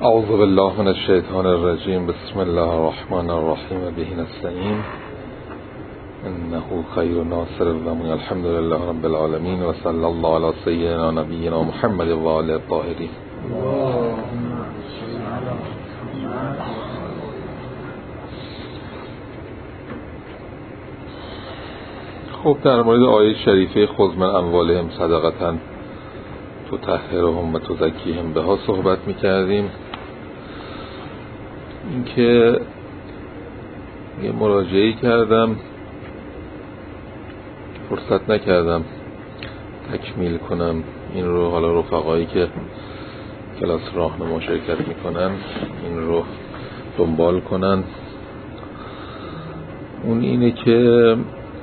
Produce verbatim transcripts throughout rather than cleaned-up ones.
اعوذ بالله من الشیطان الرجیم. بسم الله الرحمن الرحیم. به نستعین انه خیر ناصر و الحمد لله رب العالمین و صلی الله علی سیدنا نبینا محمد و آله الطاهرین. خب در مورد آیه شریفه خذ من اموالهم صدقة تطهرهم و تزکیهم بها صحبت می‌کردیم. اینکه یه مراجعه‌ای کردم فرصت نکردم تکمیل کنم این رو. حالا رفقایی که کلاس راهنما شرکت میکنن این رو دنبال کنن. اون اینه که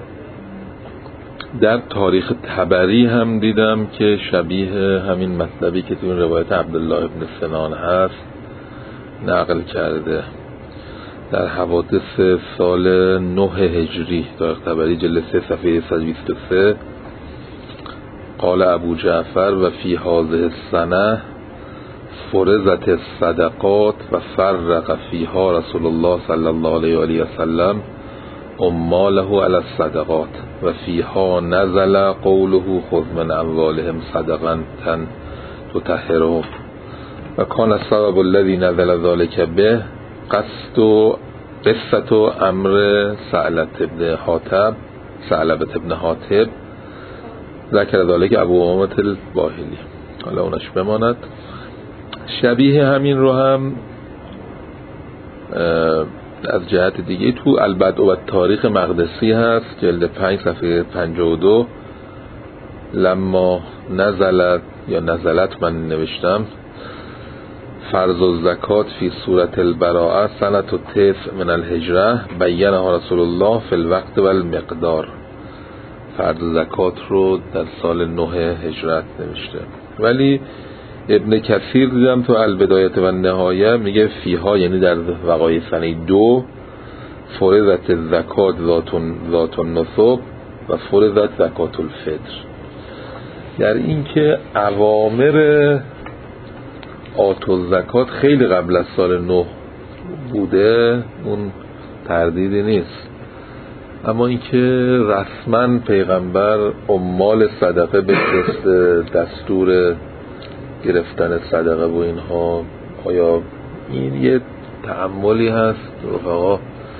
در تاریخ طبری هم دیدم که شبیه همین مطلبی که تو این روایت عبدالله ابن سنان هست نقل کرده. در حوادث سال نه هجری تاریخ طبری جلد سه صفحه صد و بیست و سه قال ابو جعفر و فی هذه السنه فرضت الصدقات و فرق فیها رسول الله صلی الله علیه و آله و سلم اماله علی الصدقات و فیها نزل قوله خذ من اموالهم صدقة تطهرهم و کان السبب الذی نزل ذلك به قصد قصة امر ثعلبة ابن حاتب ثعلبة ابن حاتب ذکر ذلك ابو امامة الباهلی. حالا اونش بماند. شبیه همین رو هم از جهت دیگه تو البدء و تاریخ مقدسی هست جلد پنج صفحه پنجاه و دو لما نزلت یا نزلت من نوشتم فرض الزکات فی صورت البراءه سنة التسع من الهجره بینها رسول الله فی الوقت و المقدار. فرض زکات رو در سال نه هجرت نوشته. ولی ابن کثیر دیدم تو البدایه و النهایه میگه فیها، یعنی در وقایع سنه دو، فرضت زکات ذات النصب و فرضت زکات الفطر. در این که اوامر آت و زکات خیلی قبل از سال نه بوده اون تردیدی نیست، اما اینکه رسما پیغمبر عمال صدقه به دستور گرفتن صدقه و اینها، آیا این یه تأملی هست رفقا؟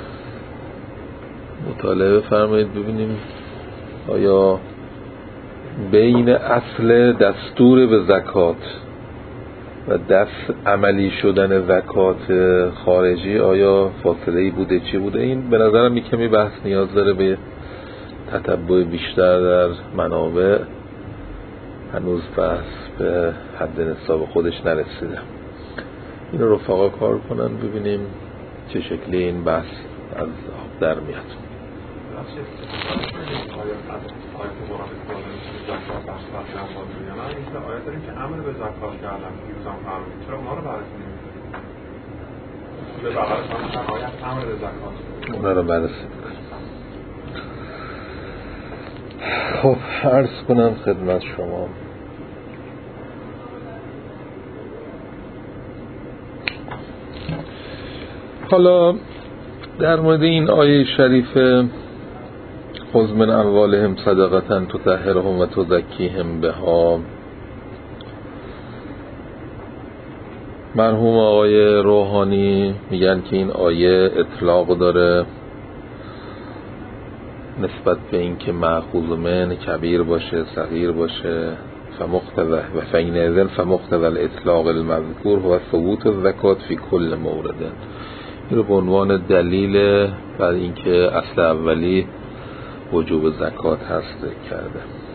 مطالعه فرمایید ببینیم آیا بین اصل دستور به زکات و دست عملی شدن زکات خارجی آیا فاصله‌ای بوده، چی بوده؟ این به نظرم یک کمی بحث نیاز داره به تتبع بیشتر در منابع. هنوز بحث به حد نصاب خودش نرسیده. این رو رفقا کار کنن ببینیم چه شکلی این بحث از آب در میاد. آیات داریم که امر به زکات کردن پیروزان فرمودید، چرا اونا رو بررسی نمی‌کنید؟ به بغلش هم آیات امر به زکات اونا رو بررسی می‌کنیم. خب عرض کنم خدمت شما حالا در مورد این آیه شریفه خذ من اموالهم صدقة تطهرهم و تزکیهم بها، مرحوم آقای روحانی میگن که این آیه اطلاق داره نسبت به این که مأخوذ من کبیر باشه صغیر باشه فمقتضى و فینئذ فمقتضى الاطلاق المذکور هو ثبوت الزکات فی کل مورد. این رو به عنوان دلیل بر اینکه اصل اولی وجوب زکات هست کرده.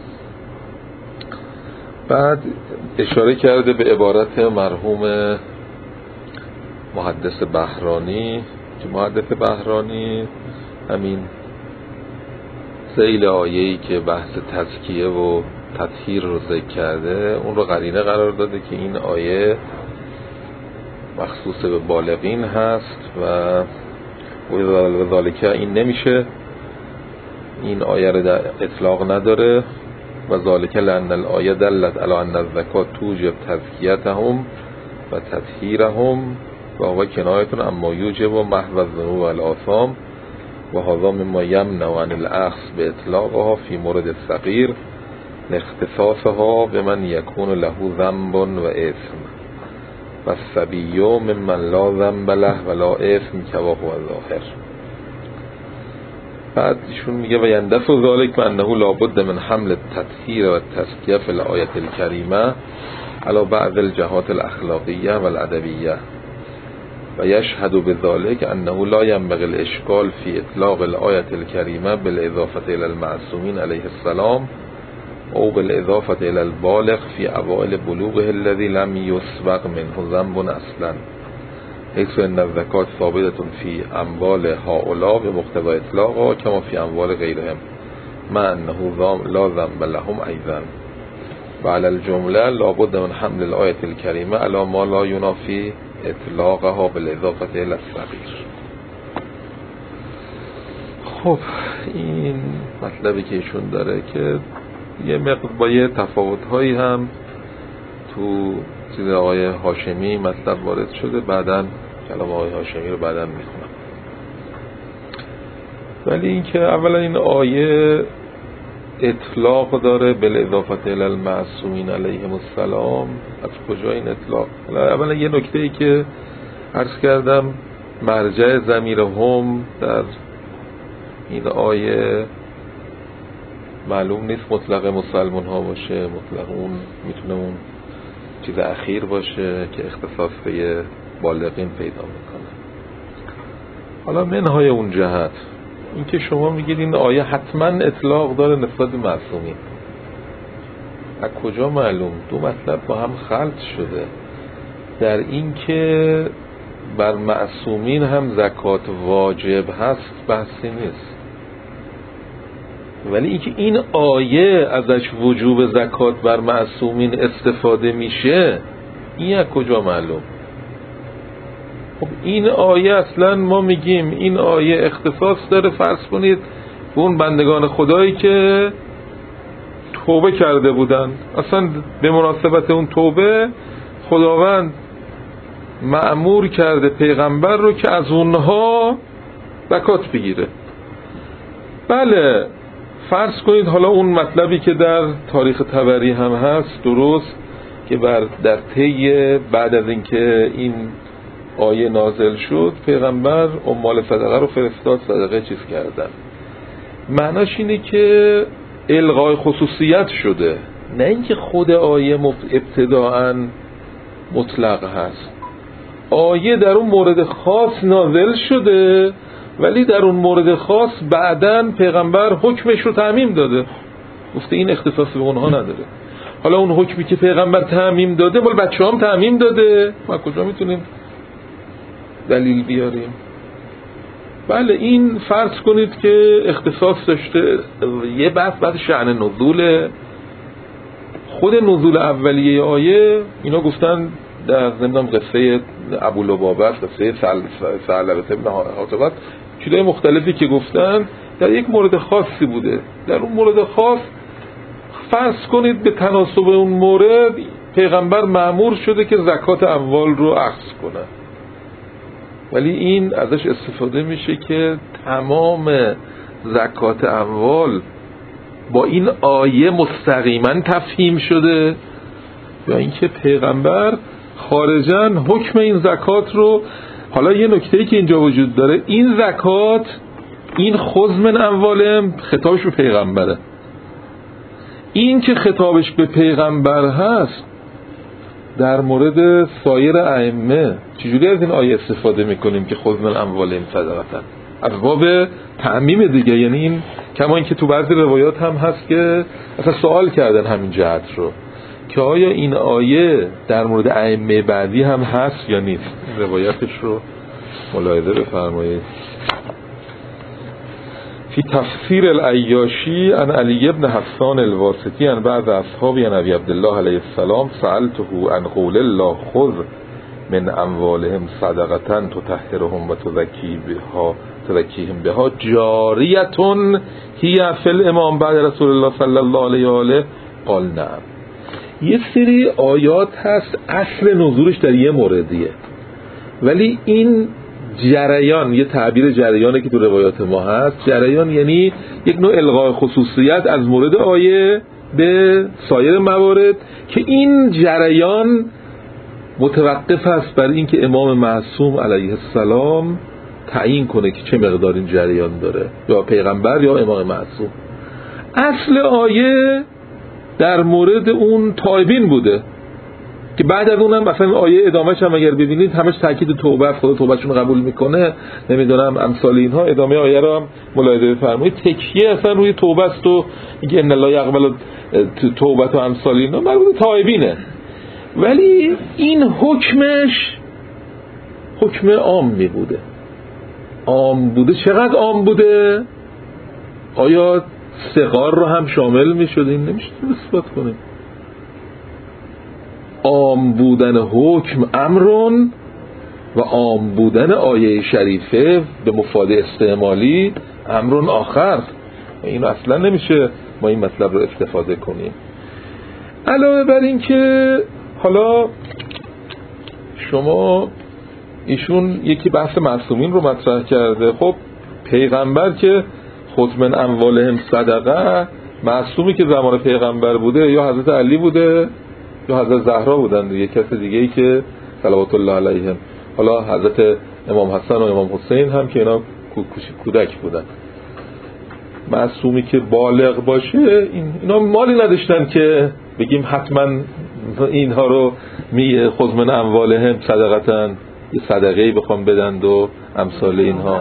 بعد اشاره کرده به عبارت مرحوم محدث بهرانی که محدث بهرانی همین ذیل آیه‌ای که بحث تزکیه و تطهیر رو ذکر کرده اون رو قرینه قرار داده که این آیه مخصوص به بالغین هست و ذالک این نمیشه، این آیه رو در اطلاق نداره و ذالک لأن الآیه دلت علی ان الزکات توجب تزکیتهم و تطهیرهم و هو کنایتون اما یوجب و محو الذنوب و الآثام و هذا مما یمنع عن الاخذ به اطلاقها فی مورد الصغیر لاختصاصها بمن یکون له ذنب و اثم و الصبی ممن لا ذنب له ولا اثم کما هو ظاهر. بعد ایشون میگه و یندفع ذلک بانه لابد من حمل التطهیر و التزکیه فی الآیه الکریمه علی بعض الجهات الاخلاقیه و الادبیه و یشهد بذلک انه لا ينبغي الاشکال فی اطلاق الآیه الکریمه بالاضافه الی المعصومین علیه السلام او بالاضافه الی البالغ فی اوائل بلوغه الذی لم یسبق منه ذنب اصلا حيث ان الزکات ثابتة فی اموال هؤلاء بمقتضى اطلاقها کما فی اموال غیرهم مع انه لا ذنب لهم ایضا و علی الجمله لابد من حمل الآیه الکریمه علی ما لا ینافی اطلاقها بالاضافه الی الصغیر. خب این مطلبی که ایشون داره که یه مقدار با یه تفاوت‌هایی هم تو چیز آقای هاشمی مطلب وارد شده، بعداً کلام آقای هاشمی رو بعداً میخونم. ولی این که اولا این آیه اطلاق داره بالاضافه الی المعصومین علیهم السلام، از کجا این اطلاق؟ اولا یه نکته ای که عرض کردم مرجع ضمیر هم در این آیه معلوم نیست مطلق مسلمان ها باشه، مطلق اون میتونه اون چیز اخیر باشه که اختصاص به بالغین پیدا میکنه. حالا منهای اون جهت این که شما میگید این آیه حتما اطلاق داره نسبت به معصومین، از کجا معلوم؟ دو مطلب با هم خلط شده. در این که بر معصومین هم زکات واجب هست بحثی نیست، ولی اینکه این آیه ازش وجوب زکات بر معصومین استفاده میشه این از کجا معلوم؟ خب این آیه اصلا ما میگیم این آیه اختصاص داره فرض کنید به اون بندگان خدایی که توبه کرده بودن، اصلا به مناسبت اون توبه خداوند مأمور کرده پیغمبر رو که از اونها زکات بگیره. بله فرض کنید حالا اون مطلبی که در تاریخ طبری هم هست درست که بر در طی بعد از اینکه این آیه نازل شد پیغمبر اموال صدقه رو فرستاد صدقه چیز کردن، معناش اینه که الغای خصوصیت شده، نه اینکه خود آیه ابتداءً مطلق هست. آیه در اون مورد خاص نازل شده ولی در اون مورد خاص بعداً پیغمبر حکمش رو تعمیم داده، گفته این اختصاص به اونها نداره. حالا اون حکمی که پیغمبر تعمیم داده مال بچه هم تعمیم داده، ما کجا میتونیم دلیل بیاریم؟ بله این فرض کنید که اختصاص داشته. یه بحث بعد شأن نزول، خود نزول اولیه آیه اینا گفتن در ضمن قصه ابولبابه، قصه ثعلبه ابن حاتب، چیزای مختلفی که گفتن در یک مورد خاصی بوده. در اون مورد خاص فرض کنید به تناسب اون مورد پیغمبر مأمور شده که زکات اموال رو اخذ کنه، ولی این ازش استفاده میشه که تمام زکات اموال با این آیه مستقیما تفهیم شده یا اینکه پیغمبر خارجاً حکم این زکات رو. حالا یه نکته‌ای که اینجا وجود داره، این زکات این خذ من اموالهم خطابش به پیغمبره، این که خطابش به پیغمبر هست در مورد سایر ائمه چجوری از این آیه استفاده میکنیم که خذ من اموالهم صدقه؟ از باب تعمیم دیگه. یعنی این کما این که تو بعضی روایات هم هست که اصلا سوال کردن همین جهت رو که آیا این آیه در مورد ائمه بعدی هم هست یا نیست. روایتش رو ملاحظه بفرمایید. فی تفسیر العیاشی عن علی ابن حسان الواسطی عن بعض اصحابی عن ابی عبدالله علیه السلام سألته عن قول الله خذ من اموالهم صدقه تطهرهم و تزکی بها تزکیهم بها جاریتون هی فی الامام بعد رسول الله صلی الله علیه و آله قال نعم. یه سری آیات هست اصل نزولش در یه موردیه، ولی این جریان، یه تعبیر جریانه که تو روایات ما هست. جریان یعنی یک نوع الغای خصوصیت از مورد آیه به سایر موارد که این جریان متوقف است بر این که امام معصوم علیه السلام تعیین کنه که چه مقدار این جریان داره، یا پیغمبر یا امام معصوم. اصل آیه در مورد اون تائبین بوده که بعد از اونم مثلا آیه ادامهش هم اگر ببینید همش تاکید توبه است، خدا توبهشون قبول میکنه، نمیدونم امثال اینها. ادامه آیه رو هم ملاحظه بفرمایید، تکیه اصلا روی توبه است و اینکه ان الله یقبل توبه و امثال اینها مربوط تائبینه. ولی این حکمش حکم عام می بوده. عام بوده. چقدر عام بوده؟ آیا صغار رو هم شامل می شده؟ این نمیشه اثبات کنیم. عام بودن حکم امرون و عام بودن آیه شریفه به مفاد استعمالی امرون آخر. این اصلا نمیشه ما این مطلب رو استفاده کنیم. علاوه بر این که حالا شما ایشون یکی بحث معصومین رو مطرح کرده. خب پیغمبر که خذ من اموالهم صدقه، معصومی که زمان پیغمبر بوده یا حضرت علی بوده یا حضرت زهرا بودن، یک کس دیگه ای که صلوات الله علیهم. حالا حضرت امام حسن و امام حسین هم که اینا کودک بودن. معصومی که بالغ باشه، اینا مالی نداشتن که بگیم حتما اینها رو می خذ من اموالهم صدقتن، یه صدقه‌ای بخوام بدند و امثال اینها.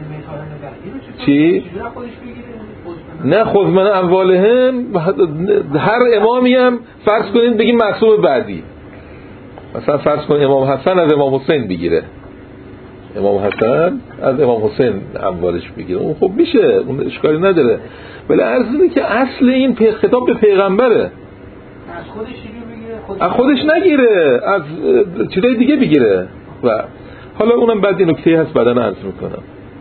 چی؟ نه خذ من اموالهم، هر امامی هم فرض کنید بگیم معصوم بعدی، مثلا فرض کنید امام حسن از امام حسین بگیره، امام حسن از امام حسین اموالش بگیره، اون خب میشه، اون اشکالی نداره. ولی عرض اینه که اصل این خطاب به پیغمبره، از خودش بگیره، خودش از خودش نگیره، از چیزای دیگه بگیره. و حالا اونم بعد یه نکته هست بعداً عرض میکنم.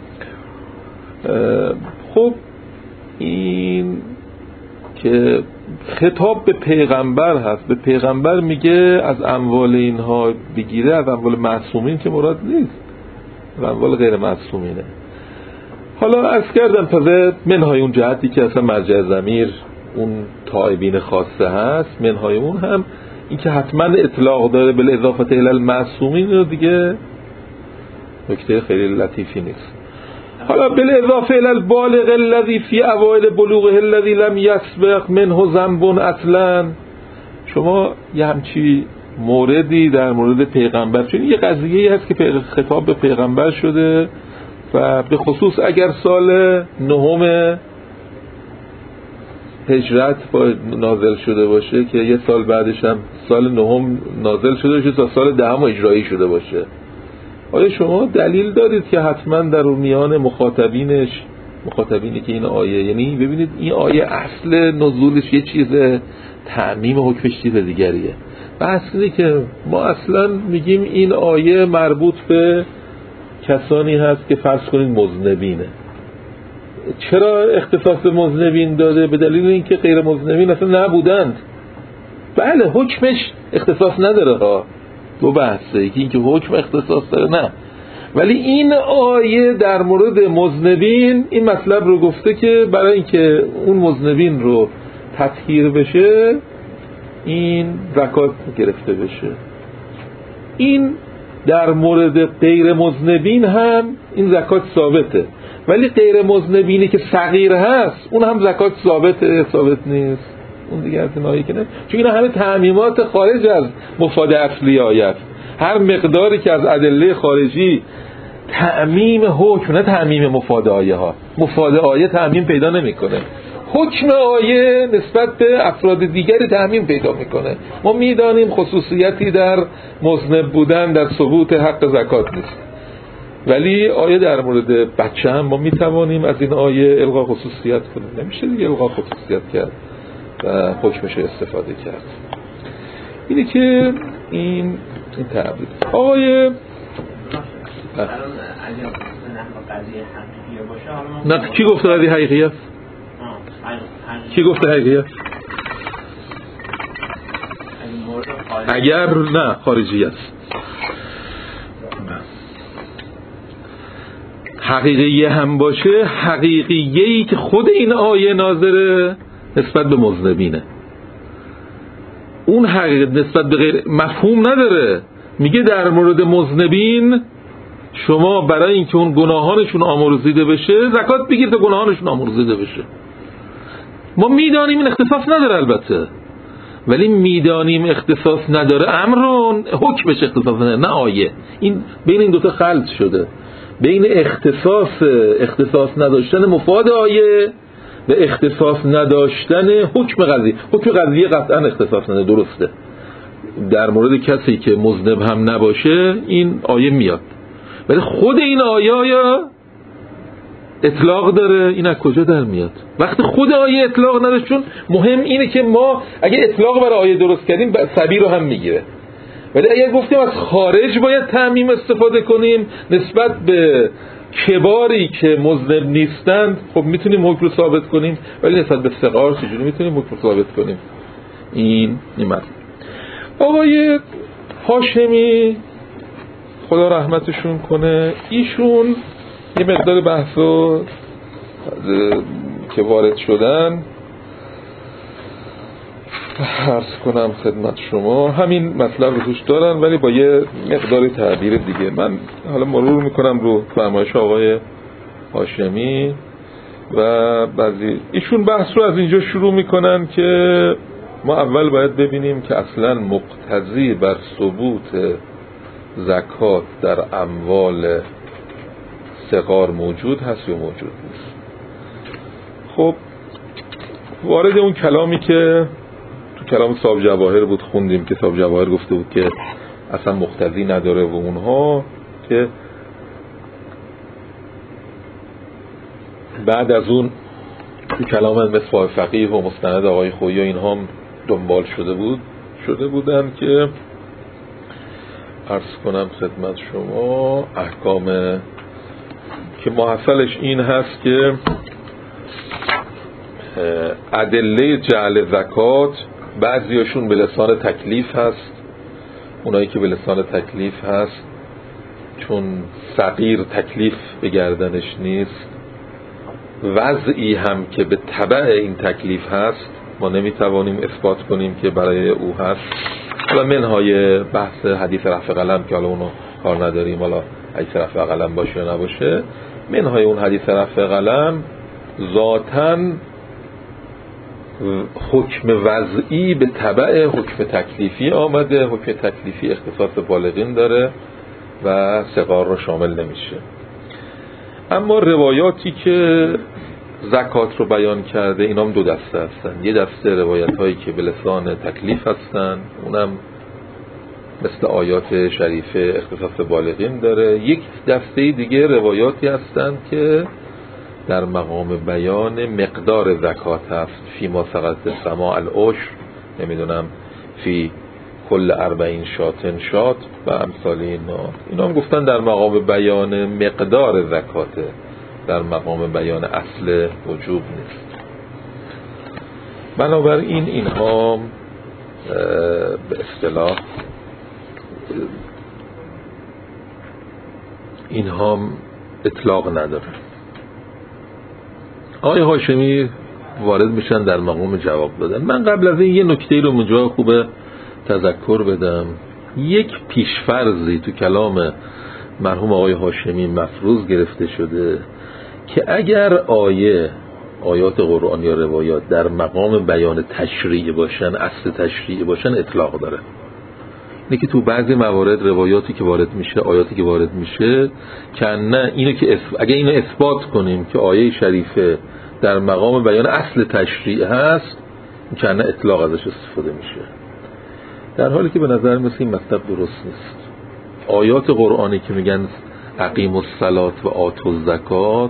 خب این که خطاب به پیغمبر هست، به پیغمبر میگه از اموال اینها بگیره، از اموال معصومین که مراد نیست، از اموال غیر معصومینه. حالا عرض کردم تازه منهای اون جهتی که اصلا مرجع ضمیر اون تائبین خاصه هست، منهای اون هم این که حتما اطلاق داره به اضافه الی المعصومین رو دیگه نکته خیلی لطیفی نیست. حالا بالاضافه الی البالغ الذی فی اوائل بلوغه الذی لم یسبق منه ذنب اصلا، شما یه همچی موردی در مورد پیغمبر، چون یه قضیه‌ای هست که خطاب به پیغمبر شده و به خصوص اگر سال نهم هجرت نازل شده باشه که یه سال بعدش هم سال نهم نازل شده باشه تا سال دهم اجرایی شده باشه، آیا شما دلیل دارید که حتما در میان مخاطبینش، مخاطبینی که این آیه، یعنی ببینید این آیه اصل نزولش یه چیزه، تعمیم حکمش چیز دیگریه. و اصلی که ما اصلا میگیم این آیه مربوط به کسانی هست که فرض کنید مذنبینه. چرا اختصاص به مذنبین داده؟ به دلیل اینکه غیر مذنبین اصلا نبودند. بله حکمش اختصاص نداره ها، دو بحثه، یکی اینکه حکم اختصاص داره نه، ولی این آیه در مورد مذنبین این مطلب رو گفته که برای اینکه اون مذنبین رو تطهیر بشه این زکات گرفته بشه. این در مورد غیر مذنبین هم این زکات ثابته، ولی غیر مذنبینی که صغیر هست اون هم زکات ثابته ثابت نیست، اون دیگه از این آیه که نه، چون اینا همه تعمیمات خارج از مفاد اصلی آیه. هر مقداری که از ادله خارجی تعمیم حکم، نه تعمیم مفاد آیه ها، مفاد آیه تعمیم پیدا نمیکنه، حکم آیه نسبت به افراد دیگری تعمیم پیدا میکنه. ما میدانیم خصوصیتی در مذنب بودن در ثبوت حق زکات نیست، ولی آیه در مورد بچه هم ما میتوانیم از این آیه الغا خصوصیت کنیم، نمیشه دیگه الغا خصوصیت کرد و حکمش استفاده کرد. اینه که این این تعبیر آقای نه کی گفته قضیه حقیقی است؟ کی گفته حقیقی است؟ اگر نه خارجی است. حقیقیه هم باشه، حقیقیه‌ای که خود این آیه ناظره نسبت به مذنبینه. اون حقیقت نسبت به غیر مفهوم نداره. میگه در مورد مذنبین شما برای اینکه اون گناهانشون آمرزیده بشه زکات بگیر تا گناهانشون آمرزیده بشه. ما میدانیم این اختصاص نداره البته، ولی میدانیم اختصاص نداره امرون حکمش اختصاص نداره، نه آیه. این بین این دوتا خلط شده، بین اختصاص اختصاص نداشتن مفاد آیه و اختصاص نداشتن حکم قضیه. حکم قضیه قطعا اختصاص نداره، درسته. در مورد کسی که مذنب هم نباشه این آیه میاد، ولی خود این آیه آیا اطلاق داره؟ این از کجا در میاد؟ وقتی خود آیه اطلاق نداره، چون مهم اینه که ما اگه اطلاق برای آیه درست کردیم سبی رو هم میگیره، ولی اگر گفتیم از خارج باید تعمیم استفاده کنیم نسبت به کباری که مذنب نیستند، خب میتونیم حکم رو ثابت کنیم، ولی نسبت به صغار چجوری میتونیم حکم رو ثابت کنیم؟ این نیمت. آقای هاشمی خدا رحمتشون کنه، ایشون یه مقدار بحثو که وارد شدن عرض کنم خدمت شما، همین مطلب رو توش دارن ولی با یه مقداری تعبیر دیگه. من حالا مرور میکنم رو فرمایش آقای هاشمی و بعضی ایشون بحث رو از اینجا شروع میکنن که ما اول باید ببینیم که اصلا مقتضی بر ثبوت زکات در اموال صغار موجود هست یا موجود نیست. خب وارد اون کلامی که تو کلام صاحب جواهر بود خوندیم که صاحب جواهر گفته بود که اصلا مقتضی نداره و اونها که بعد از اون تو کلام مصباح فقیه و مستند آقای خویی و اینها دنبال شده بود شده بودن که عرض کنم خدمت شما احکام که محصلش این هست که ادله جعل زکات بعضیاشون به لسان تکلیف هست، اونایی که به لسان تکلیف هست چون صغیر تکلیف به گردنش نیست، وضعی هم که به تبع این تکلیف هست ما نمیتوانیم اثبات کنیم که برای او هست. حالا منهای بحث حدیث رفع قلم که حالا اونو کار نداریم، حالا حدیث رفع قلم باشه یا نباشه، منهای اون حدیث رفع قلم ذاتاً حکم وضعی به تبع حکم تکلیفی آمده. حکم تکلیفی اختصاص بالغین داره و صغار رو شامل نمیشه. اما روایاتی که زکات رو بیان کرده اینام دو دسته هستن. یه دسته روایت هایی که به لسان تکلیف هستن، اونم مثل آیات شریفه اختصاص بالغین داره. یک دسته دیگه روایاتی هستن که در مقام بیان مقدار زکات هست. فی ما سقط سما العشر، نمیدونم فی کل اربعین شاتن شات و امثال اینا. اینا هم گفتن در مقام بیان مقدار زکاته، در مقام بیان اصل وجوب نیست. بنابراین اینها به اصطلاح اینها اطلاق نداره. آقای هاشمی وارد میشن در مقام جواب دادن. من قبل از این یه نکته رو اونجا خوبه تذکر بدم. یک پیشفرضی تو کلام مرحوم آقای هاشمی مفروض گرفته شده که اگر آیه آیات قرآن یا روایات در مقام بیان تشریع باشن، اصل تشریع باشن، اطلاق داره. اینه که تو بعضی موارد روایاتی که وارد میشه، آیاتی که وارد میشه، که نه اینو که اثب... اگه اینو اثبات کنیم که آیه شریفه در مقام بیان اصل تشریع هست، که نه اطلاق ازش استفاده میشه، در حالی که به نظر مثل این مطلب درست نیست. آیات قرآنی که میگن اقیموا الصلاة و آتوا الزکات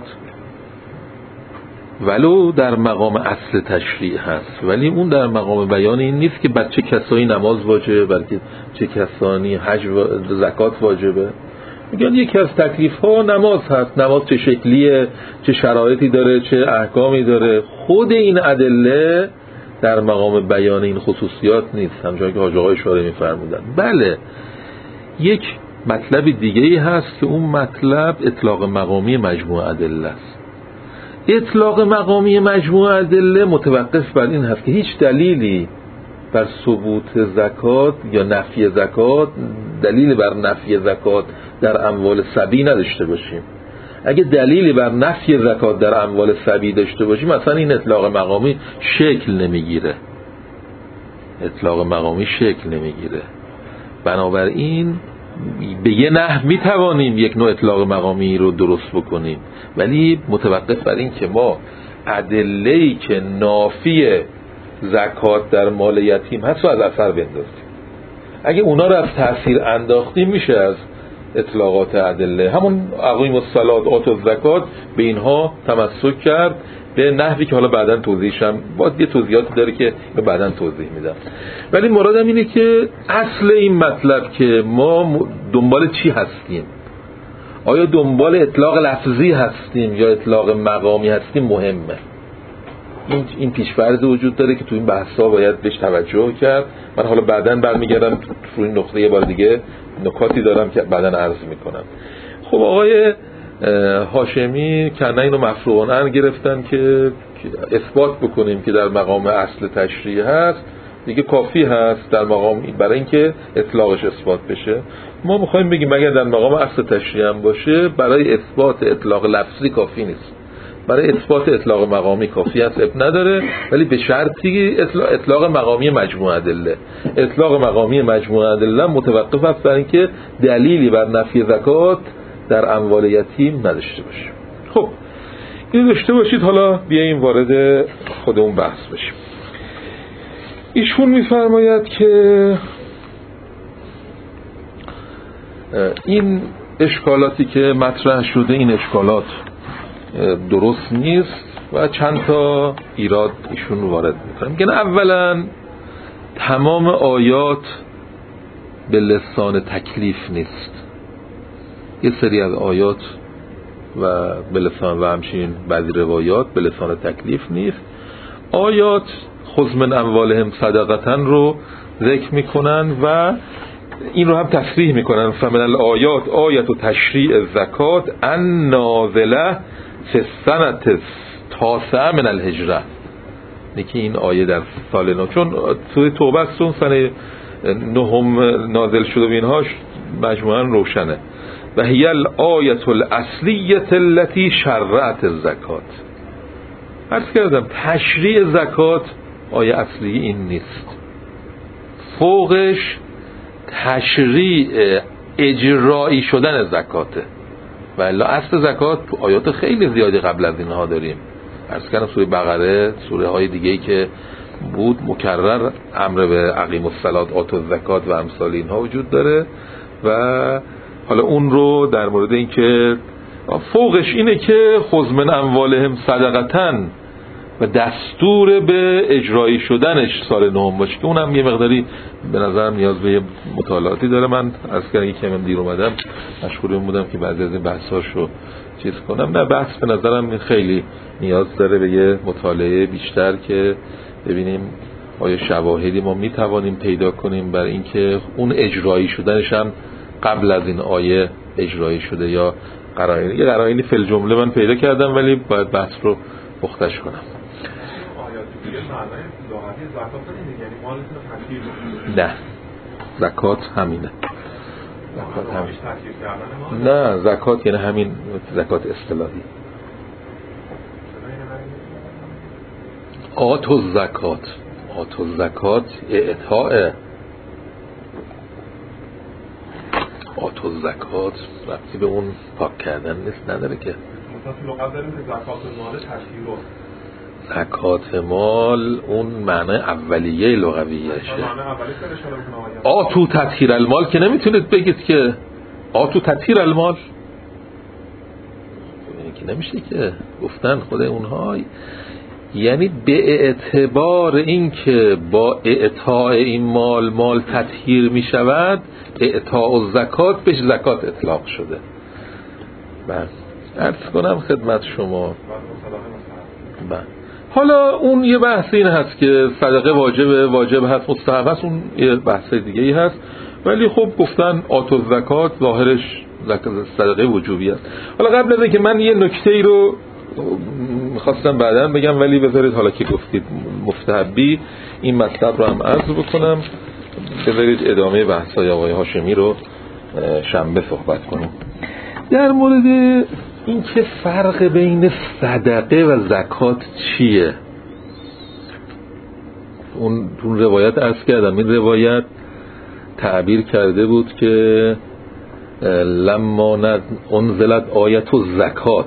ولو در مقام اصل تشریع هست، ولی اون در مقام بیان این نیست که بر چه کسایی نماز واجبه، بلکه چه کسانی حج و زکات واجبه. میگن یکی از تکلیف ها نماز هست، نماز چه شکلیه، چه شرایطی داره، چه احکامی داره. خود این ادله در مقام بیان این خصوصیات نیست، همچنان که حاج آقا اشاره می‌فرمودن. بله یک مطلب دیگه ای هست که اون مطلب اطلاق مقامی مجموع ادله است. اطلاق مقامی مجموع ادله متوقف بر این هست که هیچ دلیلی بر ثبوت زکات یا نفی زکات، دلیلی بر نفی زکات در اموال صبی نداشته باشیم. اگه دلیلی بر نفی زکات در اموال صبی داشته باشیم مثلا این اطلاق مقامی شکل نمیگیره، اطلاق مقامی شکل نمیگیره. بنابراین به یه نحو میتوانیم یک نوع اطلاق مقامی رو درست بکنیم، ولی متوقف بر این که ما ادله‌ای که نافی زکات در مال یتیم هست و از اثر بندازیم. اگه اونا رو از تأثیر انداختیم میشه از اطلاقات ادله همون اقیم الصلات آت الزکات به اینها تمسک کرد، به نحوی که حالا بعداً توضیحش هم باید یه توضیحاتی داره که بعداً توضیح میدم. ولی مرادم اینه که اصل این مطلب که ما دنبال چی هستیم، آیا دنبال اطلاق لفظی هستیم یا اطلاق مقامی هستیم مهمه. این این پیش‌فرض وجود داره که تو این بحث‌ها باید بهش توجه کرد. من حالا بعداً برمیگردم تو این نقطه یه بار دیگه نکاتی دارم که بعداً عرض میکنم. خب آقای هاشمی کنه اینو مفروغانه گرفتن که اثبات بکنیم که در مقام اصل تشریع هست دیگه کافی هست در مقام برای اینکه اطلاقش اثبات بشه. ما میخوایم بگیم اگر در مقام اصل تشریع هم باشه برای اثبات اطلاق لفظی کافی نیست، برای اثبات اطلاق مقامی کافی است، اب نداره، ولی به شرطی اطلاق, اطلاق مقامی مجموع ادله. اطلاق مقامی مجموع ادله متوقف است بر اینکه دلیلی بر نفی زکات در اموال یتیم نداشته باشه. خب این داشته باشید. حالا بیاییم وارد خود اون بحث بشیم. ایشون میفرماید که این اشکالاتی که مطرح شده این اشکالات درست نیست و چند تا ایراد ایشون وارد میکنه. میگن اولا تمام آیات به لسان تکلیف نیست، یه سری از آیات و به لسان و همچنین بعضی روایات به لسان تکلیف نیست. آیات خذ من اموالهم صدقة رو ذکر میکنن و این رو هم تصریح میکنن فمن الآیات آیت و تشریع زکات ان نازله فی السنة تاسعة من الهجره. نکی این آیه در سال نو، چون توی توبه است اون سنه نهم نازل شده و اینهاش مجموعاً روشنه. و هی الآیت الاصلیه التي شرعت الزکات. عرض کردم تشریع زکات آیه اصلی این نیست، فوقش تشریع اجرایی شدن زکاته. و الا اصل زکات تو آیات خیلی زیادی قبل از اینها داریم. عرض کردم سوره بقره، سوره های دیگه‌ای که بود مکرر امر به اقیم الصلات آت الزکات و امثال اینها وجود داره. و حالا اون رو در مورد این که فوقش اینه که خذ من اموالهم صدقة و دستور به اجرایی شدنش سال نهم باشه که اونم یه مقداری به نظرم نیاز به مطالعاتی داره. من از کردم یک کمی دیر اومدم مشغول این بودم که بعضی از این بحثاشو چیز کنم. نه بحث به نظرم خیلی نیاز داره به یه مطالعه بیشتر که ببینیم آیا شواهدی ما میتوانیم پیدا کنیم برای اینکه اون اجرایی شدنش هم قبل از این آیه اجرایی شده یا قرائن. یه قرائنی فی جمله من پیدا کردم ولی باید بحث رو پختش کنم. نه زکات همینه، زکات همین. نه زکات یعنی همین زکات اصطلاحی. آت و زکات، آت و زکات اعطاء، آت و زکات ربطی به اون پاک کردن نیست، نداره که. مثلا لغت داریم که زکات مال تشهیر، زکات مال اون معنی اولیه لغویشه. آتو تطهیر المال که نمیتونید بگید که آتو تطهیر المال که نمیشه که گفتن خود اونها، یعنی به اعتبار این که با اعطاء این مال مال تطهیر میشود اعطاء و زکات بهش زکات اطلاق شده. من عرض کنم خدمت شما. بله حالا اون یه بحث این هست که صدقه واجب واجب هست مستحب هست، اون یه بحث دیگه ای هست. ولی خب گفتن آتو زکات ظاهرش صدقه وجوبی است. حالا قبل از اینکه من یه نکته ای رو میخواستم بعداً بگم، ولی بذارید حالا که گفتید مستحبی این مطلب رو هم عرض بکنم، بذارید ادامه بحث‌های آقای هاشمی رو شنبه صحبت کنیم. در مورد این که فرق بین صدقه و زکات چیه، اون اون روایت عرض کردم، این روایت تعبیر کرده بود که لما انزلت آیت الزکات،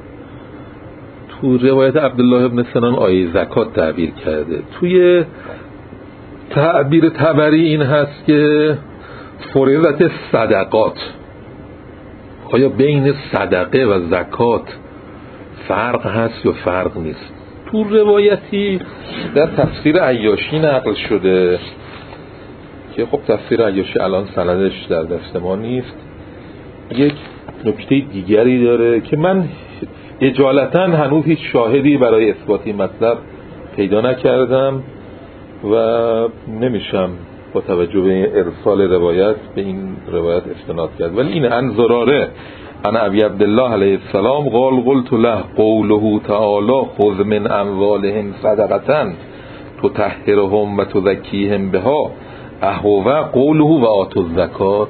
تو روایت عبدالله ابن سنان آیه زکات تعبیر کرده. توی تعبیر طبری این هست که فرضت صدقات. آیا بین صدقه و زکات فرق هست یا فرق نیست؟ تو روایتی در تفسیر عیاشی نقل شده که خب تفسیر عیاشی الان سندش در دست ما نیست، یک نکته دیگری داره که من اجالتا هنوز هیچ شاهدی برای اثبات این مطلب پیدا نکردم و نمیشم با توجه به ارسال روایت به این روایت استناد کرد، ولی این ان زراره انا ابی عبدالله علیه السلام قال قلت له قوله تعالی خذ من اموالهم صدقة تطهرهم و تزکیهم بها اهو قوله و آتوا الزکات،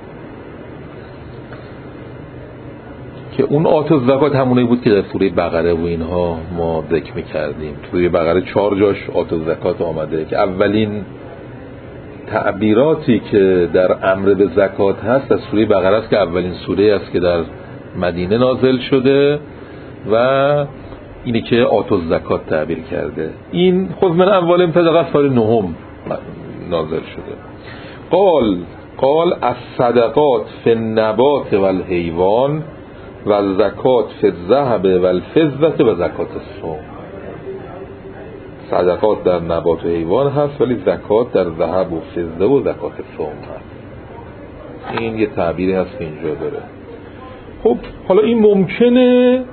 که اون آتوا الزکات همونی بود که در سوره بقره و اینها ما ذکر می‌کردیم. سوره بقره چهار جاش آتوا الزکات آمده که اولین تعبیراتی که در امر به زکات هست از سوره بقره است که اولین سوره است که در مدینه نازل شده و اینی که آتوا الزکات تعبیر کرده. این خود من اموالهم صدقه سال نهم نازل شده. قال قال الصدقات فی النبات والحیوان و الزکات فی الذهب والفضة و زکات الصوم. صدقات در نبات و حیوان هست ولی زکات در ذهب و فضه و زکات صوم هست. این یه تعبیری هست که اینجا داره. خب حالا این ممکنه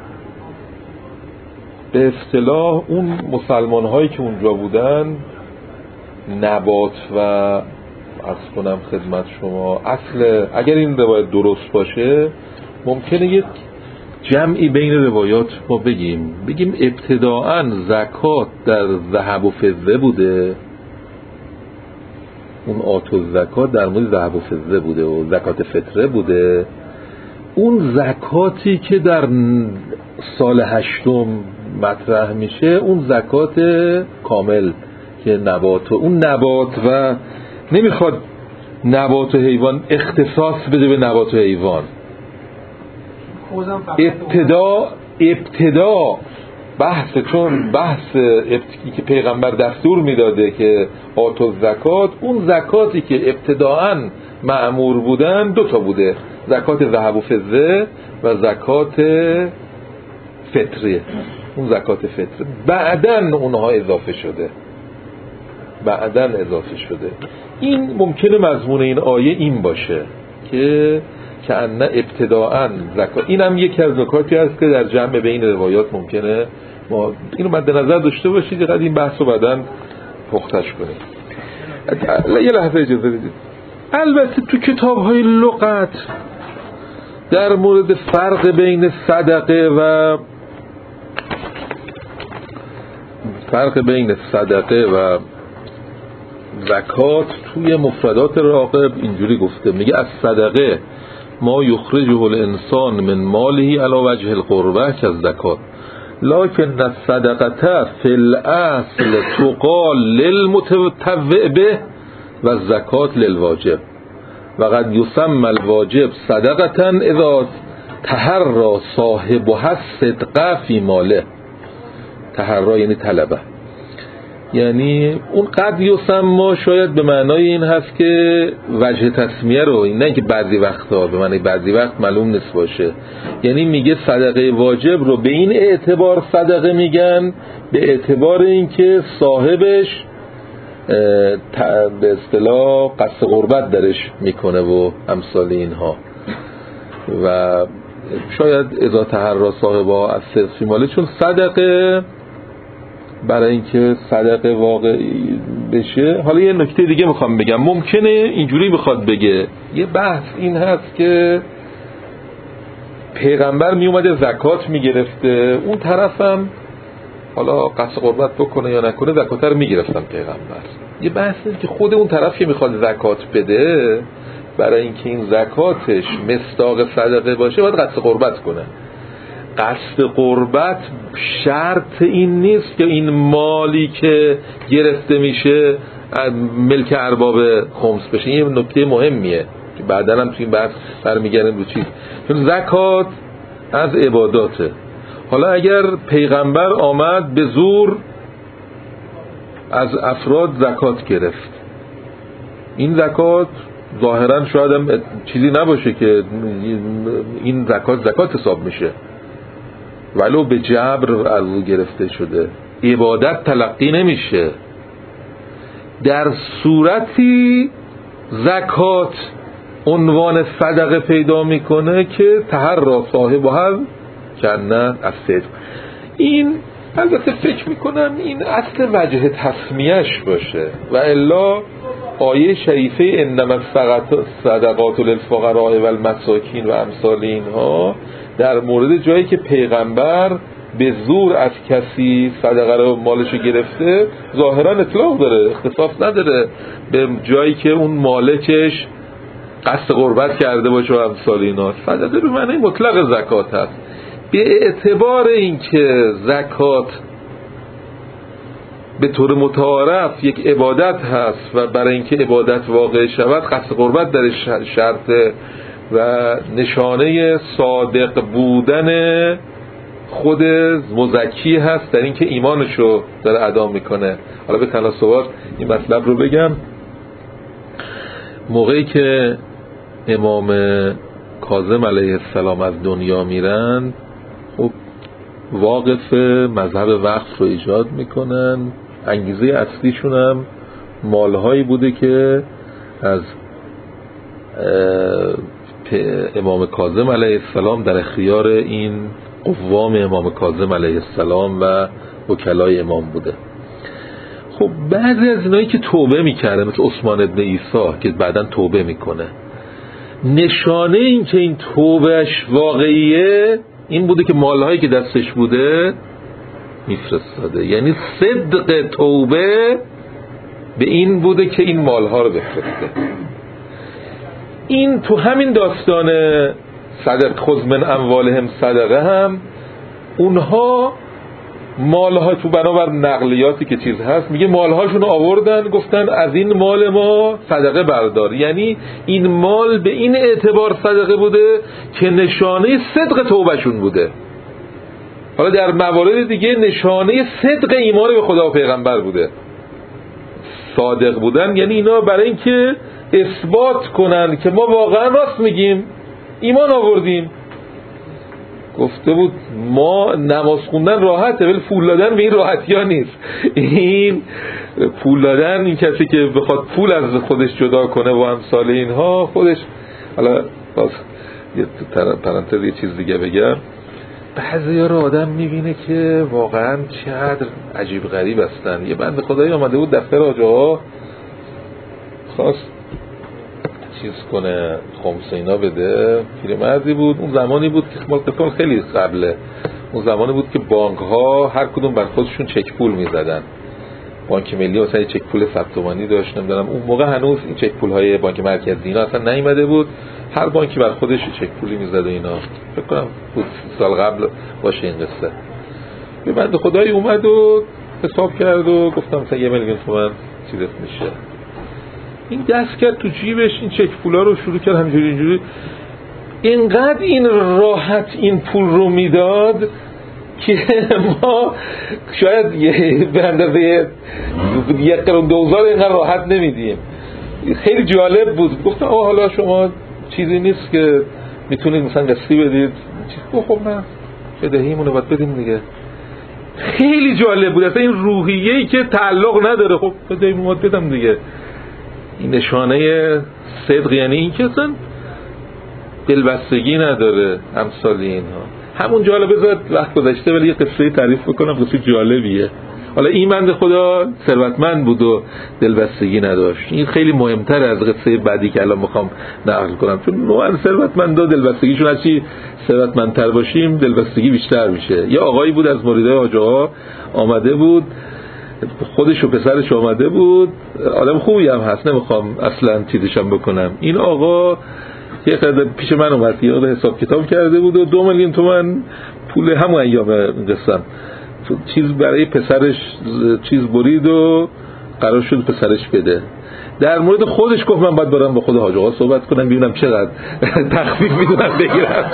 به اصطلاح اون مسلمان هایی که اونجا بودن نبات و از کنم خدمت شما اصل، اگر این روایت درست باشه ممکنه یه جمعی بین روایات ما بگیم بگیم ابتداعاً زکات در ذهب و فضه بوده، اون آتوا الزکات در مورد ذهب و فضه بوده و زکات فطره بوده. اون زکاتی که در سال هشتم مطرح میشه اون زکات کامل که نبات و اون نبات و نمیخواد نبات و حیوان اختصاص بده به نبات و حیوان. ابتدا ابتدا بحث چون بحث ابتدایی که پیغمبر دستور میداده که آتوا الزکات، اون زکاتی که ابتداعاً مأمور بودن دو تا بوده، زکات ذهب و فضه و زکات فطریه. اون زکات فطره بعداً اونها اضافه شده بعداً اضافه شده. این ممکنه مضمون این آیه این باشه که که ان ابتداءً زکات. این هم یکی از نکاتی است که در جمع بین روایات ممکنه ما اینو مد نظر داشته باشید، قد این بحثو بعداً پختش کنیم. یه لحظه اجازه بدید. البته تو کتاب‌های لغت در مورد فرق بین صدقه و فرق بین صدقه و زکات توی مفردات راغب اینجوری گفته، میگه از صدقه ما یخرجه الانسان من ماله علی وجه القربه که از زکات لکن الصدقه فی الاصل تقال للمتطوع به و الزکات للواجب و قد یسمى الواجب صدقه اذا تحرى صاحبها الصدقه فی ماله. تحرى یعنی طلبه، یعنی اون قد یسمى شاید به معنای این هست که وجه تسمیه رو، نه اینکه بعضی وقتا به معنی بعضی وقت معلوم نیست باشه، یعنی میگه صدقه واجب رو به این اعتبار صدقه میگن به اعتبار اینکه صاحبش به اصطلاح قصد قربت درش میکنه و امثال اینها، و شاید اذا تحرى صاحبها از صدق فی ماله، چون صدقه برای اینکه صدقه واقعی بشه. حالا یه نکته دیگه میخوام بگم، ممکنه اینجوری بخواد بگه، یه بحث این هست که پیغمبر می اومده زکات میگرفته، اون طرفم حالا قصد قربت بکنه یا نکنه زکات رو میگرفتن پیغمبر. یه بحث اینه که خود اون طرف که میخواد زکات بده، برای اینکه این زکاتش مصداق صدقه باشه باید قصد قربت کنه. قصد قربت شرط این نیست که این مالی که گرفته میشه ملک ارباب خمس بشه. این نکته مهمیه که بعداً هم توی این بحث برمیگردیم رو چیز، چون زکات از عباداته. حالا اگر پیغمبر آمد به زور از افراد زکات گرفت، این زکات ظاهراً شاید هم چیزی نباشه که این زکات زکات حساب میشه، ولو به جبر از او گرفته شده، عبادت تلقی نمیشه. در صورتی زکات عنوان صدقه پیدا میکنه که تحرى صاحبها جنت از صدق. این البته فکر میکنم این اصل وجه تسمیهش باشه، و الا آیه شریفه انما الصدقات للفقراء والمساکین و امثال اینها در مورد جایی که پیغمبر به زور از کسی صدقه رو مالشو گرفته ظاهرا اطلاق داره، اختصاص نداره به جایی که اون مالکش قصد قربت کرده باشه و امثال اینا. صدقه به معنی مطلق زکات هست. به اعتبار اینکه زکات به طور متعارف یک عبادت هست و برای اینکه عبادت واقع شود قصد قربت در شرط و نشانه صادق بودن خود مزکی هست در اینکه ایمانشو داره ادا میکنه. حالا به تناسبات این مطلب رو بگم، موقعی که امام کاظم علیه السلام از دنیا میرن، خب واقف مذهب وقف رو ایجاد میکنن. انگیزه اصلیشون هم مالهایی بوده که از امام کاظم علیه السلام در اختیار این قوام امام کاظم علیه السلام و وکلای امام بوده. خب بعضی از اینایی که توبه میکرده مثل عثمان ابن عیسی که بعداً توبه میکنه، نشانه این که این توبهش واقعیه این بوده که مالهایی که دستش بوده میفرستاده. یعنی صدق توبه به این بوده که این مالها رو بفرسته. این تو همین داستان صدق خذ من اموالهم صدقه هم اونها مالها تو بنابر نقلیاتی که چیز هست میگه مالهاشون آوردن گفتن از این مال ما صدقه بردار. یعنی این مال به این اعتبار صدقه بوده که نشانه صدق توبهشون بوده. حالا در موارد دیگه نشانه صدق ایمان به خدا و پیغمبر بوده. صادق بودن یعنی اینا برای اینکه اثبات کنن که ما واقعا راست میگیم ایمان آوردیم. گفته بود ما نماز خوندن راحته ولی پول دادن به این راحتی ها نیست. این پول دادن، این کسی که بخواد پول از خودش جدا کنه و امثال اینها خودش. حالا باز یه پرانتز یه چیز دیگه بگم، بعضی ها رو آدم میبینه که واقعا چقدر عجیب غریب هستن. یه بنده خدایی آمده بود دفتر آجاها خواست چیز کنه خمس اینا بده، پیرمردی بود. اون زمانی بود که مالتون خیلی قبله، اون زمانی بود که بانک ها هر کدوم بر خودشون چک پول میزدن. بانک ملی مثلا چک پول صد تومانی داشت، نمیدونم اون موقع هنوز این چک پول های بانک مرکزی اینا اصلا نیومده بود، هر بانکی بر خودش چک پولی میزد و اینا. فکر کنم بود سال قبل باشه این قصه. یه بنده خدایی اومد و حساب کرد و گفتم مثلا یه میلیون تومان چیزت میشه. این دست کرد تو جیبش این چک پولا رو شروع کرد همینجوری اینجوری. اینقدر این راحت این پول رو میداد که ما شاید یه به اندازه یه قرون دوزار اینقدر راحت نمیدیم. خیلی جالب بود. گفتم آه حالا شما چیزی نیست که میتونید مثلا قسطی بدید؟ خب نه بدهیمونو باید بدیم دیگه. خیلی جالب بود اصلا این روحیه‌ای که تعلق نداره. خب بدهیمونو باید بدم دیگه. این نشانه صدق یعنی این که اصلا دلبستگی نداره امثال اینها. همون جالبه زد وقت گذشته ولی یه قصه تعریف بکنم، قصه جالبیه. حالا این بنده خدا ثروتمند بود و دلبستگی نداشت. این خیلی مهمتر از قصه بعدی که الان میخوام نقل کنم، چون نوعا ثروتمندا دلبستگیشون از چی ثروتمندتر باشیم دلبستگی بیشتر میشه. یه آقایی بود از مریدای حاج آقا آمده بود، خودش و پسرش آمده بود، آدم خوبی هم هست، نمیخوام اصلا چیزشم بکنم. این آقا یه خورده پیش من اومد، یه حساب کتاب کرده بود و دو میلیون تومان پول همون ایام قسم چیز برای پسرش چیز برید و قرار شد پسرش بده. در مورد خودش گفت من باید برم با خود حاج آقا صحبت کنم ببینم چقدر تخفیف میدونم بگیرم.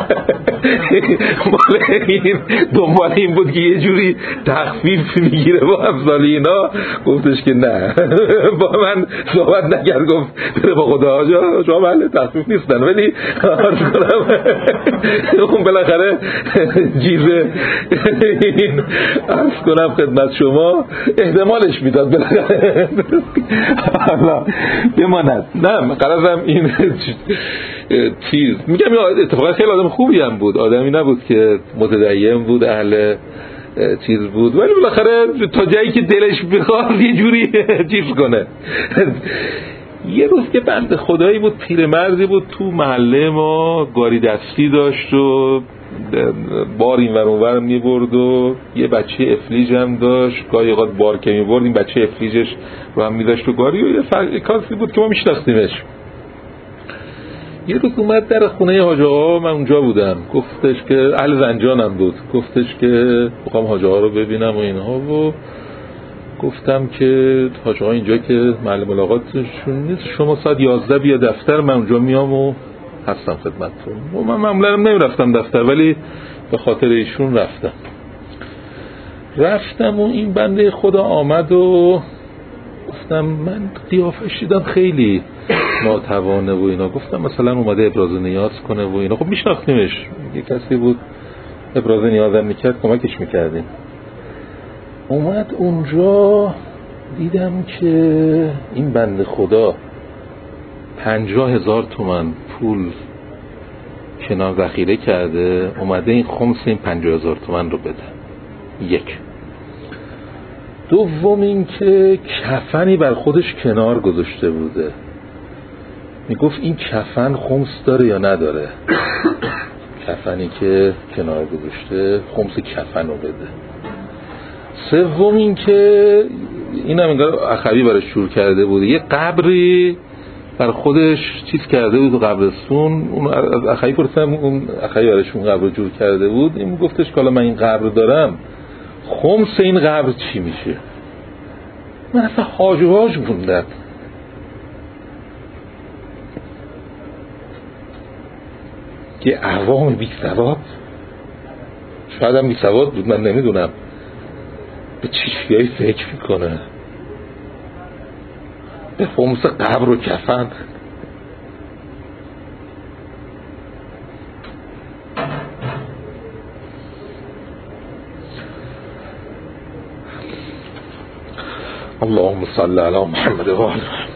این دنبال این بود که یه جوری تخفیف میگیره با امثال اینا. گفتش که نه با من صحبت نکرد، گفت بره با خدا حاج آقا شما محل تخفیف نیستن، ولی عرض کنم اون بالاخره جیزه این عرض کنم خدمت شما احتمالش میداد بالاخره الله بماند. نه قرارم این چیز میگم اتفاقا خیلی آدم خوبی هم بود، آدمی نبود که متدین بود، اهل چیز بود، ولی بالاخره تا جایی که دلش بخواد یه جوری چیز کنه. یه روز که بنده خدایی بود، پیرمردی بود، تو محله ما گاری دستی داشت و بار این ور اون ور میبرد و یه بچه افلیج هم داشت، گاهی اوقات بار که میبرد این بچه افلیجش رو هم میداشت و گاری و یه فرقی کاسی بود که ما میشناختیمش. یه روز اومد در خونه حاج آقا، من اونجا بودم، گفتش که اهل زنجانم بود، گفتش که میخوام حاج آقا رو ببینم و اینها و گفتم که حاج آقا اینجا که محل ملاقاتشون نیست، شما ساعت یازده بیا دفتر، من اونجا میام و هستم خدمتتون. و من معمولا نمیرفتم دفتر ولی به خاطر ایشون رفتم. رفتم و این بنده خدا آمد و گفتم من قیافش دیدم خیلی ناتوانه و اینا، گفتم مثلا اومده ابراز نیاز کنه و اینا. خب میشناختیمش، یه کسی بود ابراز نیازم میکرد کمکش میکردیم. اومد اونجا دیدم که این بنده خدا پنجاه هزار تومن پول کنار ذخیره کرده، اومده این خمس این پنجاه هزار تومن رو بده. یک. دوم این که کفنی بر خودش کنار گذاشته بوده، میگفت این کفن خمس داره یا نداره. کفنی که کنار گذاشته خمس کفن رو بده. سوم این که این هم انگار اخوی برش شور کرده بوده، یه قبری بر خودش چیز کرده بود و قبرستون، اون از اخوی پرسیدم اون اخوی برش اون قبر رو جور کرده بود، این گفتش که حالا من این قبر دارم، خمس این قبر چی میشه؟ من اصلا حاج واج موندم. که اعوام بی سواد، شاید هم بی سواد بود من نمیدونم، به چیشیایی فکر میکنه، به خمس قبر و کفن. اللهم صل علی محمد و آل محمد.